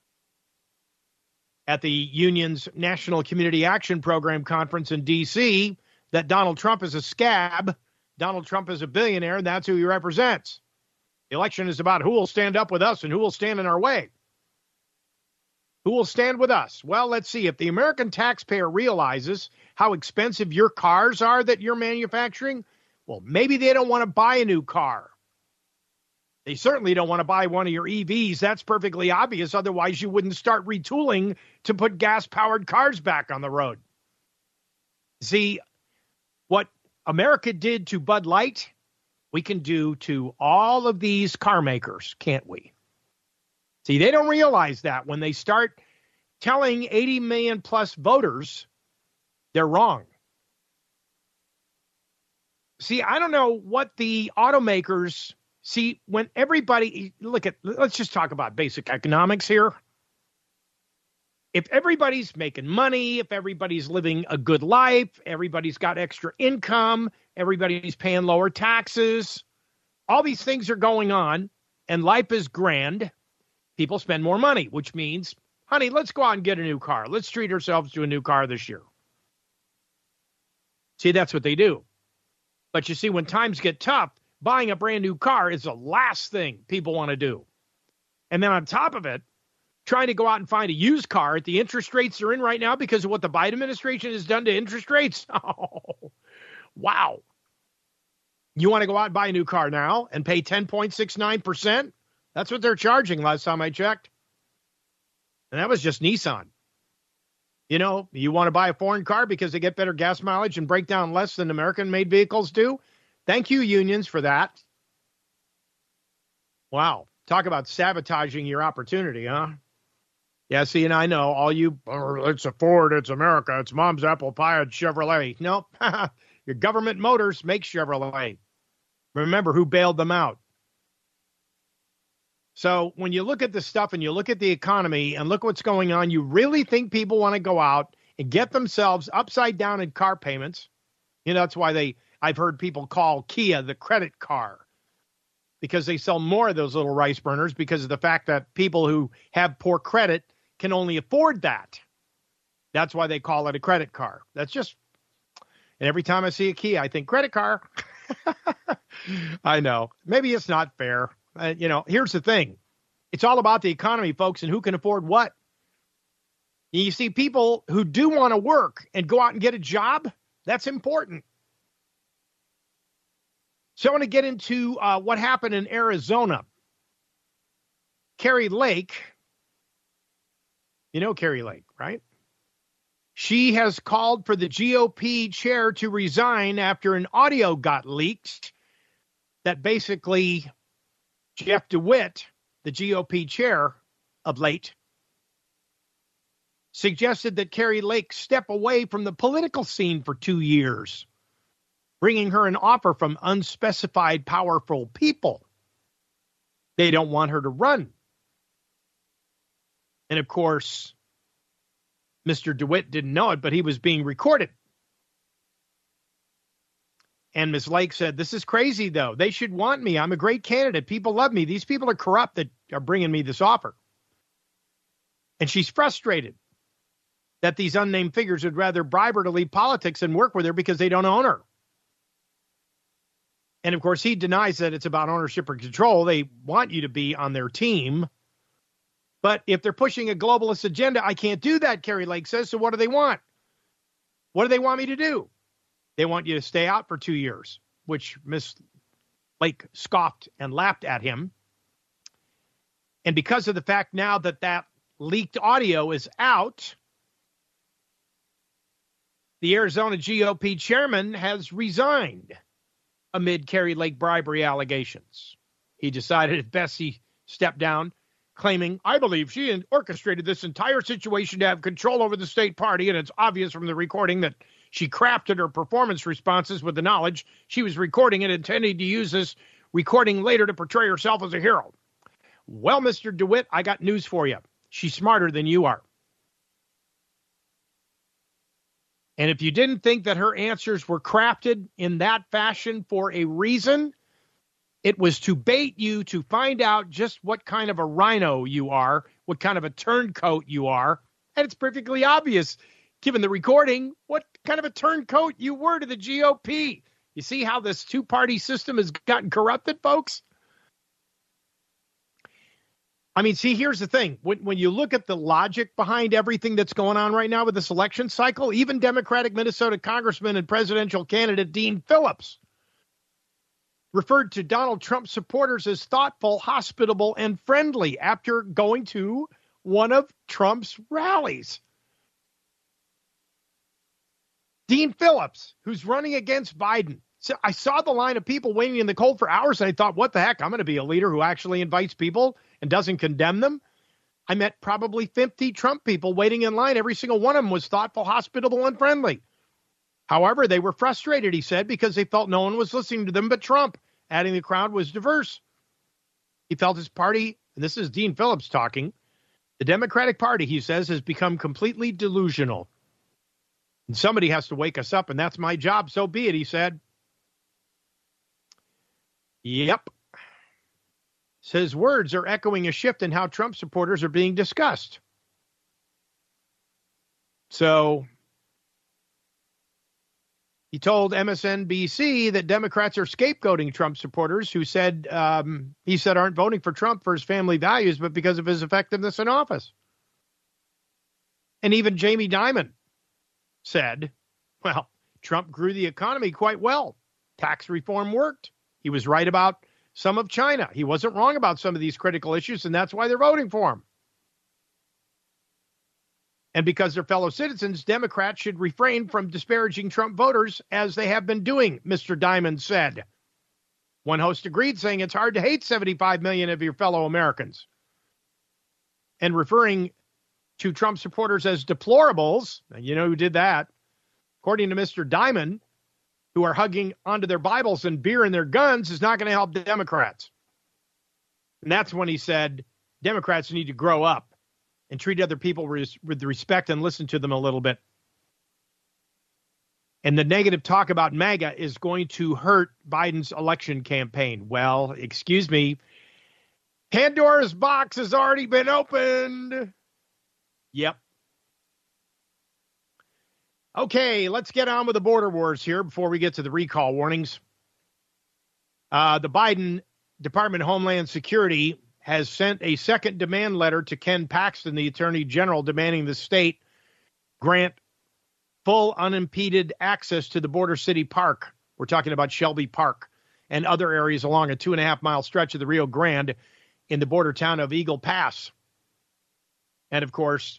at the union's National Community Action Program conference in D.C. that Donald Trump is a scab, Donald Trump is a billionaire, and that's who he represents. The election is about who will stand up with us and who will stand in our way. Who will stand with us? Well, let's see. If the American taxpayer realizes how expensive your cars are that you're manufacturing, well, maybe they don't want to buy a new car. They certainly don't want to buy one of your EVs. That's perfectly obvious. Otherwise, you wouldn't start retooling to put gas-powered cars back on the road. See, what America did to Bud Light, we can do to all of these car makers, can't we? See, they don't realize that when they start telling 80 million plus voters they're wrong. See, I don't know what the automakers see when everybody let's just talk about basic economics here. If everybody's making money, if everybody's living a good life, everybody's got extra income, everybody's paying lower taxes, all these things are going on and life is grand, people spend more money, which means, honey, let's go out and get a new car. Let's treat ourselves to a new car this year. See, that's what they do. But you see, when times get tough, buying a brand new car is the last thing people want to do. And then on top of it, trying to go out and find a used car at the interest rates they're in right now because of what the Biden administration has done to interest rates. Oh, wow. You want to go out and buy a new car now and pay 10.69%? That's what they're charging last time I checked. And that was just Nissan. You know, you want to buy a foreign car because they get better gas mileage and break down less than American-made vehicles do? Thank you, unions, for that. Wow. Talk about sabotaging your opportunity, huh? Yeah, see, and I know all you, it's a Ford, it's America, it's mom's apple pie, it's Chevrolet. Nope. Your government motors make Chevrolet. Remember who bailed them out. So when you look at this stuff and you look at the economy and look what's going on, you really think people want to go out and get themselves upside down in car payments? You know, that's why I've heard people call Kia the credit car, because they sell more of those little rice burners because of the fact that people who have poor credit can only afford that. That's why they call it a credit car. That's just, and every time I see a Kia, I think credit car. I know. Maybe it's not fair. You know, here's the thing. It's all about the economy, folks, and who can afford what. You see, people who do want to work and go out and get a job, that's important. So I want to get into what happened in Arizona. Kari Lake, you know Kari Lake, right? She has called for the GOP chair to resign after an audio got leaked that basically Jeff DeWitt, the GOP chair of late, suggested that Kari Lake step away from the political scene for 2 years, bringing her an offer from unspecified powerful people. They don't want her to run. And of course, Mr. DeWitt didn't know it, but he was being recorded. And Ms. Lake said, this is crazy, though. They should want me. I'm a great candidate. People love me. These people are corrupt that are bringing me this offer. And she's frustrated that these unnamed figures would rather bribe her to leave politics and work with her because they don't own her. And, of course, he denies that it's about ownership or control. They want you to be on their team. But if they're pushing a globalist agenda, I can't do that, Kari Lake says. So what do they want? What do they want me to do? They want you to stay out for 2 years, which Ms. Lake scoffed and laughed at him. And because of the fact now that that leaked audio is out, the Arizona GOP chairman has resigned amid Kari Lake bribery allegations. He decided it best he stepped down, claiming, I believe she orchestrated this entire situation to have control over the state party, and it's obvious from the recording that she crafted her performance responses with the knowledge she was recording and intending to use this recording later to portray herself as a hero. Well, Mr. DeWitt, I got news for you. She's smarter than you are. And if you didn't think that her answers were crafted in that fashion for a reason, it was to bait you to find out just what kind of a rhino you are, what kind of a turncoat you are. And it's perfectly obvious, given the recording, what kind of a turncoat you were to the GOP. You see how this two-party system has gotten corrupted, folks? I mean, see, here's the thing. When you look at the logic behind everything that's going on right now with this election cycle, even Democratic Minnesota Congressman and presidential candidate Dean Phillips referred to Donald Trump supporters as thoughtful, hospitable, and friendly after going to one of Trump's rallies. Dean Phillips, who's running against Biden. So I saw the line of people waiting in the cold for hours, and I thought, what the heck? I'm going to be a leader who actually invites people and doesn't condemn them. I met probably 50 Trump people waiting in line. Every single one of them was thoughtful, hospitable, and friendly. However, they were frustrated, he said, because they felt no one was listening to them but Trump, adding the crowd was diverse. He felt his party, and this is Dean Phillips talking, the Democratic Party, he says, has become completely delusional. And somebody has to wake us up, and that's my job. So be it, he said. Yep. His words are echoing a shift in how Trump supporters are being discussed. So He told MSNBC that Democrats are scapegoating Trump supporters who said, he said, aren't voting for Trump for his family values, but because of his effectiveness in office. And even Jamie Dimon said, well, Trump grew the economy quite well. Tax reform worked. He was right about some of China. He wasn't wrong about some of these critical issues, and that's why they're voting for him. And because they're fellow citizens, Democrats should refrain from disparaging Trump voters as they have been doing, Mr. Dimon said. One host agreed, saying it's hard to hate 75 million of your fellow Americans. And referring to Trump supporters as deplorables, and you know who did that, according to Mr. Dimon, who are hugging onto their Bibles and beer and their guns, is not going to help the Democrats. And that's when he said Democrats need to grow up and treat other people with respect and listen to them a little bit. And the negative talk about MAGA is going to hurt Biden's election campaign. Well, excuse me. Pandora's box has already been opened. Yep. Okay, let's get on with the border wars here before we get to the recall warnings. The Biden Department of Homeland Security has sent a second demand letter to Ken Paxton, the Attorney General, demanding the state grant full unimpeded access to the border city park. We're talking about Shelby Park and other areas along a 2.5-mile stretch of the Rio Grande in the border town of Eagle Pass. And, of course,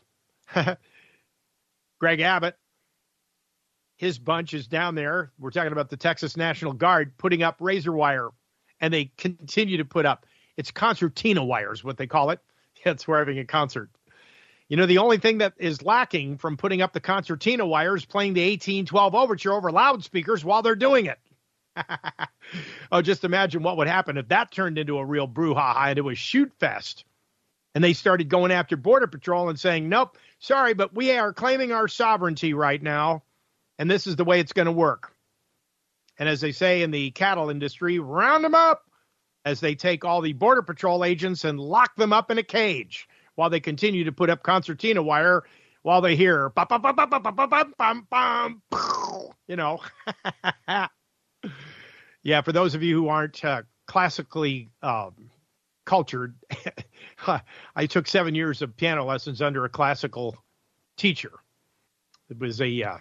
Greg Abbott, his bunch is down there. We're talking about the Texas National Guard putting up razor wire, and they continue to put up. It's concertina wires, what they call it. That's where having a concert. You know, the only thing that is lacking from putting up the concertina wires, playing the 1812 overture over loudspeakers while they're doing it. Oh, just imagine what would happen if that turned into a real brouhaha and it was shoot fest. And they started going after Border Patrol and saying, nope, sorry, but we are claiming our sovereignty right now. And this is the way it's going to work. And as they say in the cattle industry, round them up, as they take all the Border Patrol agents and lock them up in a cage while they continue to put up concertina wire while they hear, bum, bum, bum, bum, bum, bum, bum, bum, bum, you know. Yeah, for those of you who aren't classically cultured, I took 7 years of piano lessons under a classical teacher. It was a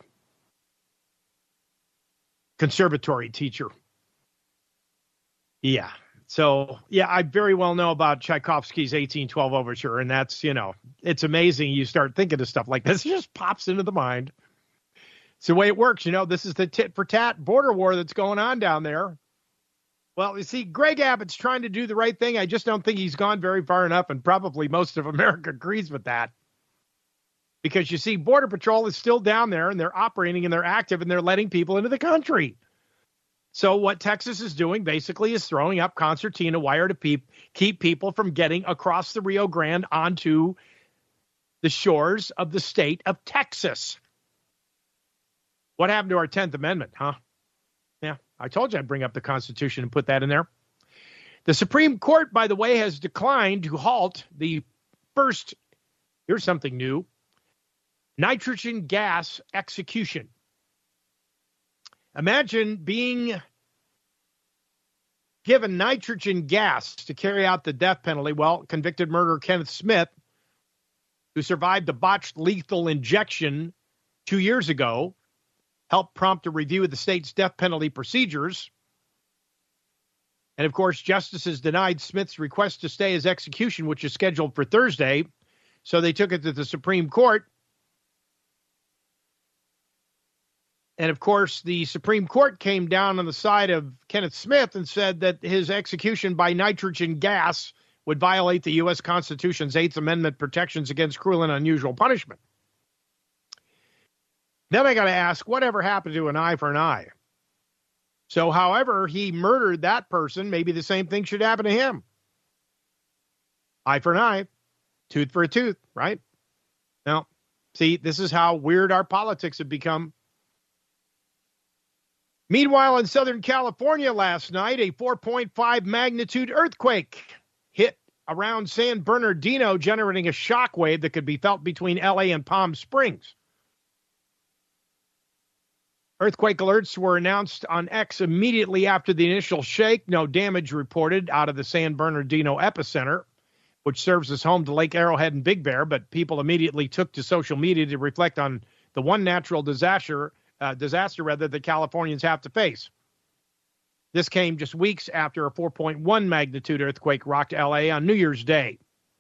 conservatory teacher. Yeah. So, yeah, I very well know about Tchaikovsky's 1812 overture, and that's, you know, it's amazing. You start thinking of stuff like this, it just pops into the mind. It's the way it works. You know, this is the tit-for-tat border war that's going on down there. Well, you see, Greg Abbott's trying to do the right thing. I just don't think he's gone very far enough, and probably most of America agrees with that. Because, you see, Border Patrol is still down there, and they're operating, and they're active, and they're letting people into the country. So what Texas is doing basically is throwing up concertina wire to keep people from getting across the Rio Grande onto the shores of the state of Texas. What happened to our 10th Amendment, huh? Yeah, I told you I'd bring up the Constitution and put that in there. The Supreme Court, by the way, has declined to halt the first, here's something new, nitrogen gas execution. Imagine being given nitrogen gas to carry out the death penalty. Well, convicted murderer Kenneth Smith, who survived the botched lethal injection 2 years ago, helped prompt a review of the state's death penalty procedures. And, of course, justices denied Smith's request to stay his execution, which is scheduled for Thursday. So they took it to the Supreme Court. And, of course, the Supreme Court came down on the side of Kenneth Smith and said that his execution by nitrogen gas would violate the U.S. Constitution's 8th Amendment protections against cruel and unusual punishment. Then I got to ask, whatever happened to an eye for an eye? So however he murdered that person, maybe the same thing should happen to him. Eye for an eye, tooth for a tooth, right? Now, see, this is how weird our politics have become. Meanwhile, in Southern California last night, a 4.5 magnitude earthquake hit around San Bernardino, generating a shockwave that could be felt between LA and Palm Springs. Earthquake alerts were announced on X immediately after the initial shake. No damage reported out of the San Bernardino epicenter, which serves as home to Lake Arrowhead and Big Bear, but people immediately took to social media to reflect on the one natural disaster that Californians have to face. This came just weeks after a 4.1 magnitude earthquake rocked LA on New Year's Day.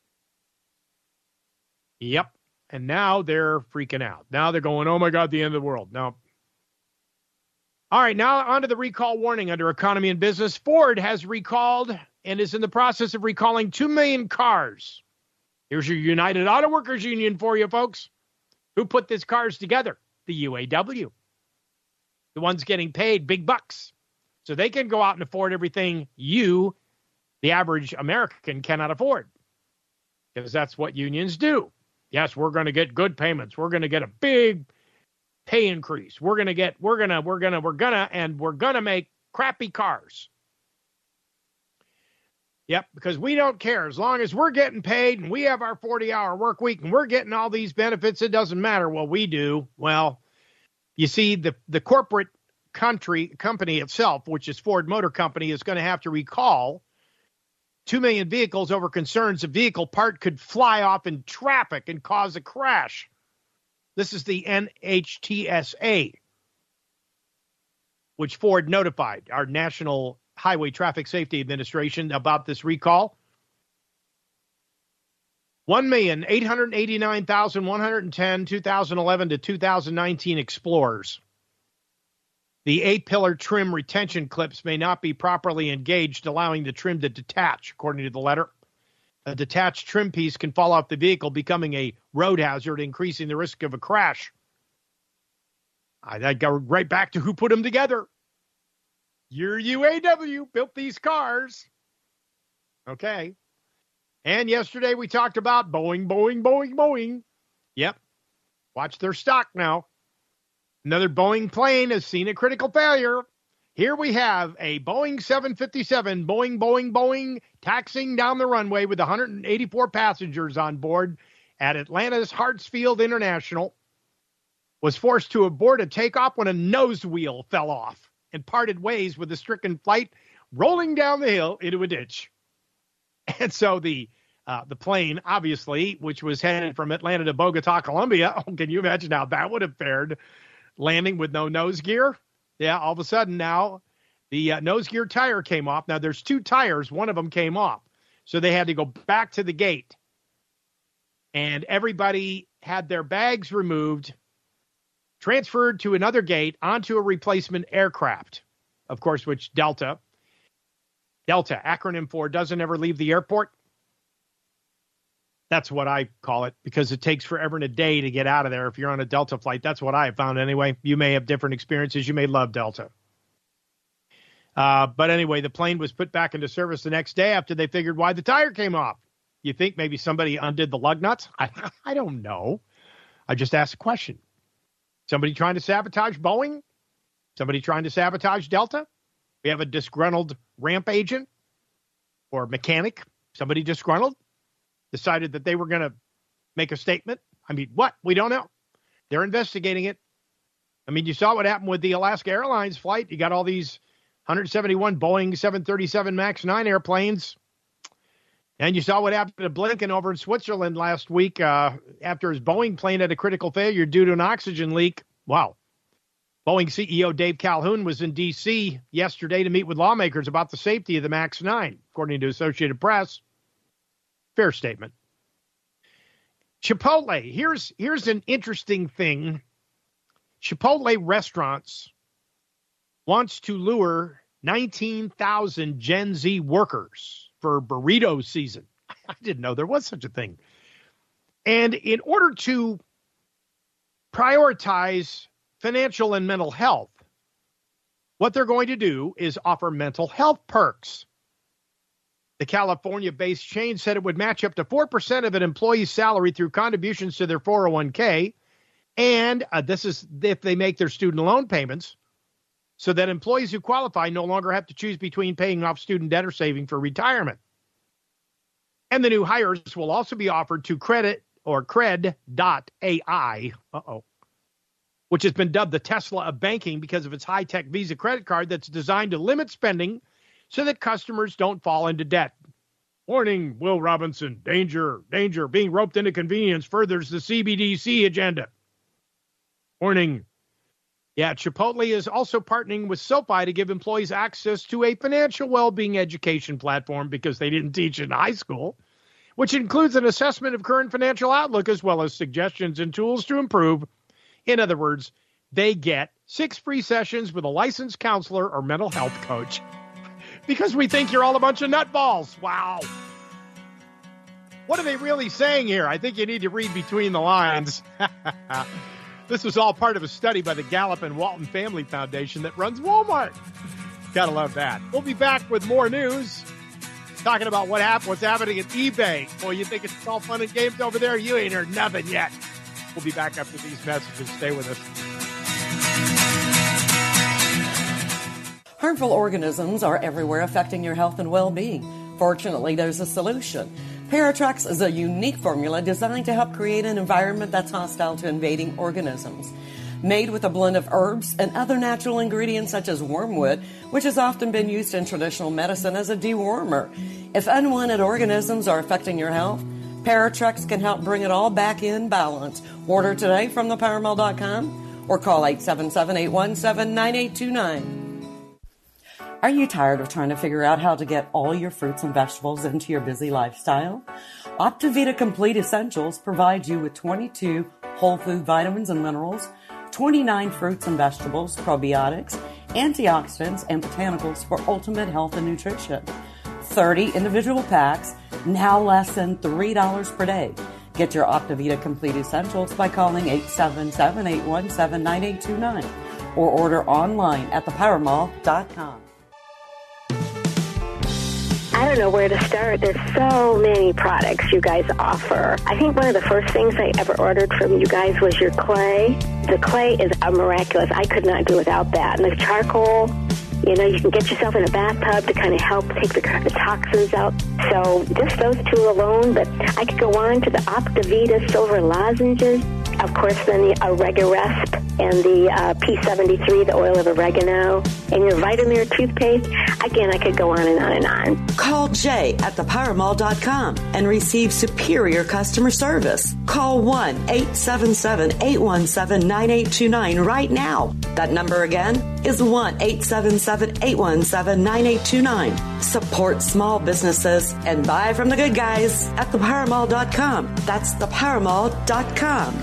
Yep. And now they're freaking out. Now they're going, oh my God, the end of the world. No. All right, now on to the recall warning under Economy and Business. Ford has recalled and is in the process of recalling 2 million cars. Here's your United Auto Workers Union for you, folks. Who put these cars together? The UAW. The ones getting paid big bucks. So they can go out and afford everything you, the average American, cannot afford. Because that's what unions do. Yes, we're going to get good payments. We're going to get a big pay increase. We're going to make crappy cars. Yep, because we don't care. As long as we're getting paid and we have our 40-hour work week and we're getting all these benefits, it doesn't matter what we do. Well, you see, the corporate company itself, which is Ford Motor Company, is going to have to recall 2 million vehicles over concerns a vehicle part could fly off in traffic and cause a crash. This is the NHTSA, which Ford notified our National Highway Traffic Safety Administration about this recall. 1,889,110 2011 to 2019 Explorers. The A-pillar trim retention clips may not be properly engaged, allowing the trim to detach, according to the letter. A detached trim piece can fall off the vehicle, becoming a road hazard, increasing the risk of a crash. I go right back to who put them together. Your UAW built these cars. Okay. And yesterday we talked about Boeing. Yep. Watch their stock now. Another Boeing plane has seen a critical failure. Here we have a Boeing 757, Boeing, taxiing down the runway with 184 passengers on board at Atlanta's Hartsfield International. Was forced to abort a takeoff when a nose wheel fell off and parted ways with the stricken flight, rolling down the hill into a ditch. And so the plane, obviously, which was headed from Atlanta to Bogota, Colombia, can you imagine how that would have fared? Landing with no nose gear. Yeah, all of a sudden now the nose gear tire came off. Now there's 2 tires. One of them came off. So they had to go back to the gate. And everybody had their bags removed, transferred to another gate onto a replacement aircraft. Of course, which Delta, acronym for doesn't ever leave the airport. That's what I call it, because it takes forever and a day to get out of there if you're on a Delta flight. That's what I have found anyway. You may have different experiences. You may love Delta. But anyway, the plane was put back into service the next day after they figured why the tire came off. You think maybe somebody undid the lug nuts? I don't know. I just asked a question. Somebody trying to sabotage Boeing? Somebody trying to sabotage Delta? We have a disgruntled ramp agent or mechanic, somebody disgruntled, decided that they were going to make a statement. I mean, what? We don't know. They're investigating it. I mean, you saw what happened with the Alaska Airlines flight. You got all these 171 Boeing 737 MAX 9 airplanes. And you saw what happened to Blinken over in Switzerland last week after his Boeing plane had a critical failure due to an oxygen leak. Wow. Boeing CEO Dave Calhoun was in D.C. yesterday to meet with lawmakers about the safety of the MAX 9, according to Associated Press. Fair statement. Chipotle. Here's an interesting thing. Chipotle restaurants wants to lure 19,000 Gen Z workers for burrito season. I didn't know there was such a thing. And in order to prioritize financial and mental health, what they're going to do is offer mental health perks. The California-based chain said it would match up to 4% of an employee's salary through contributions to their 401k. And this is if they make their student loan payments, so that employees who qualify no longer have to choose between paying off student debt or saving for retirement. And the new hires will also be offered to Cred.ai. which has been dubbed the Tesla of banking because of its high-tech Visa credit card that's designed to limit spending so that customers don't fall into debt. Warning, Will Robinson, danger, danger, being roped into convenience furthers the CBDC agenda. Warning. Yeah, Chipotle is also partnering with SoFi to give employees access to a financial well-being education platform because they didn't teach in high school, which includes an assessment of current financial outlook as well as suggestions and tools to improve. In other words, they get 6 free sessions with a licensed counselor or mental health coach because we think you're all a bunch of nutballs. Wow. What are they really saying here? I think you need to read between the lines. This was all part of a study by the Gallup and Walton Family Foundation that runs Walmart. Gotta love that. We'll be back with more news, talking about what's happening at eBay. Boy, you think it's all fun and games over there? You ain't heard nothing yet. We'll be back after these messages. Stay with us. Harmful organisms are everywhere affecting your health and well-being. Fortunately, there's a solution. Paratrex is a unique formula designed to help create an environment that's hostile to invading organisms. Made with a blend of herbs and other natural ingredients such as wormwood, which has often been used in traditional medicine as a dewormer. If unwanted organisms are affecting your health, Paratrex can help bring it all back in balance. Order today from thepowermall.com or call 877-817-9829. Are you tired of trying to figure out how to get all your fruits and vegetables into your busy lifestyle? OptiVita Complete Essentials provides you with 22 whole food vitamins and minerals, 29 fruits and vegetables, probiotics, antioxidants, and botanicals for ultimate health and nutrition. 30 individual packs, now less than $3 per day. Get your OptiVita Complete Essentials by calling 877-817-9829 or order online at thepowermall.com. I don't know where to start. There's so many products you guys offer. I think one of the first things I ever ordered from you guys was your clay. The clay is miraculous. I could not do without that. And the charcoal, you know, you can get yourself in a bathtub to kind of help take the toxins out. So just those two alone, but I could go on to the OptiVita Silver Lozenges. Of course, then the Oregaresp and the P73, the oil of oregano, and your Vitamir toothpaste. Again, I could go on and on and on. Call Jay at thepowermall.com and receive superior customer service. Call 1-877-817-9829 right now. That number again is 1-877-817-9829. Support small businesses and buy from the good guys at thepowermall.com. That's thepowermall.com.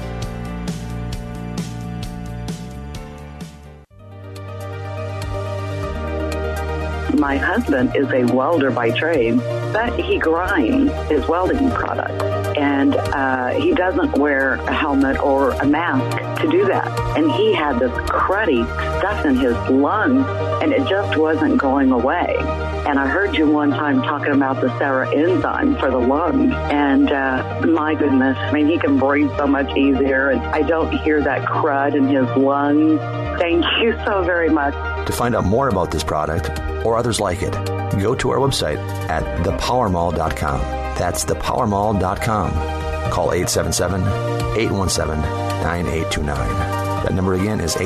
My husband is a welder by trade, but he grinds his welding products. And he doesn't wear a helmet or a mask to do that. And he had this cruddy stuff in his lungs, and it just wasn't going away. And I heard you one time talking about the Sarah enzyme for the lungs. And my goodness, I mean, he can breathe so much easier, and I don't hear that crud in his lungs. Thank you so very much. To find out more about this product or others like it, go to our website at thepowermall.com. That's thepowermall.com. Call 877-817-9829. That number again is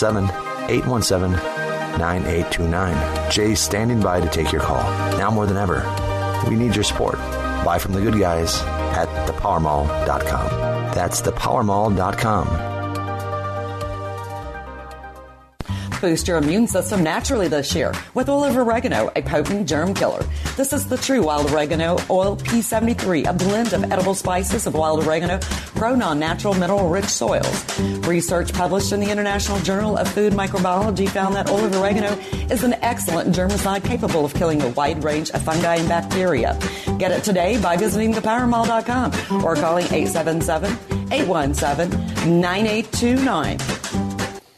877-817-9829. Jay's standing by to take your call. Now more than ever, we need your support. Buy from the good guys at thepowermall.com. That's thepowermall.com. Boost your immune system naturally this year with oil of oregano, a potent germ killer. This is the true wild oregano oil P73, a blend of edible spices of wild oregano grown on natural mineral-rich soils. Research published in the International Journal of Food Microbiology found that oil of oregano is an excellent germicide capable of killing a wide range of fungi and bacteria. Get it today by visiting thepowermall.com or calling 877-817-9829.